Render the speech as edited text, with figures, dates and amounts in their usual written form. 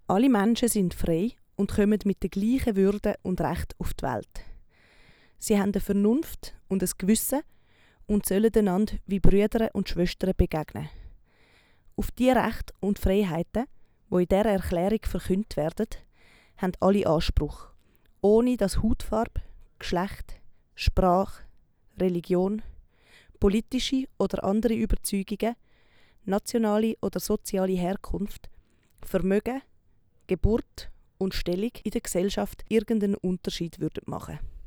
Alle Menschen sind frei und kommen mit der gleichen Würde und Recht auf die Welt. Sie haben eine Vernunft und ein Gewissen und sollen einander wie Brüder und Schwestern begegnen. Auf diese Rechte und Freiheiten, die in dieser Erklärung verkündet werden, haben alle Anspruch, ohne dass Hautfarbe, Geschlecht, Sprache, Religion, politische oder andere Überzeugungen, nationale oder soziale Herkunft, Vermögen, Geburt und Stellung in der Gesellschaft irgendeinen Unterschied machen würden.